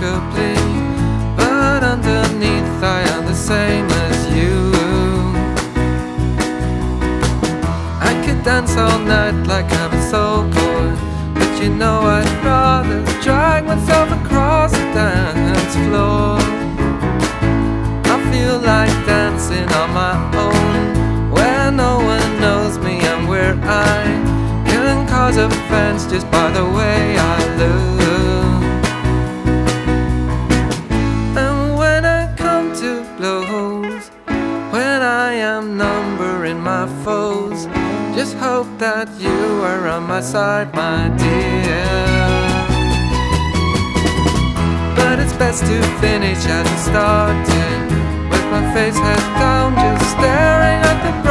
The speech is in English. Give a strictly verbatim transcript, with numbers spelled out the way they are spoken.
amicably, but underneath I am the same as you. I could dance all night like I'm a soul boy, but you know I'd rather drag myself across the dance floor. I feel like dancing on my own, where no one knows me and where I can cause offense just by the way I look. And when I come to blows, when I am numbering my foes, just hope that you are on my side, my dear. But it's best to finish as it started, with my face head down, just staring at the